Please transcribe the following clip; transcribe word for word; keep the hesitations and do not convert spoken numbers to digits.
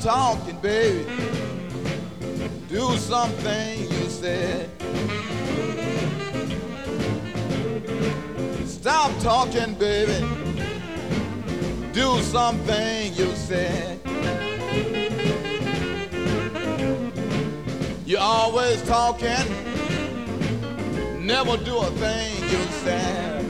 talking, baby. Do something you said. Stop talking, baby. Do something you said. You're always talking, never do a thing you said.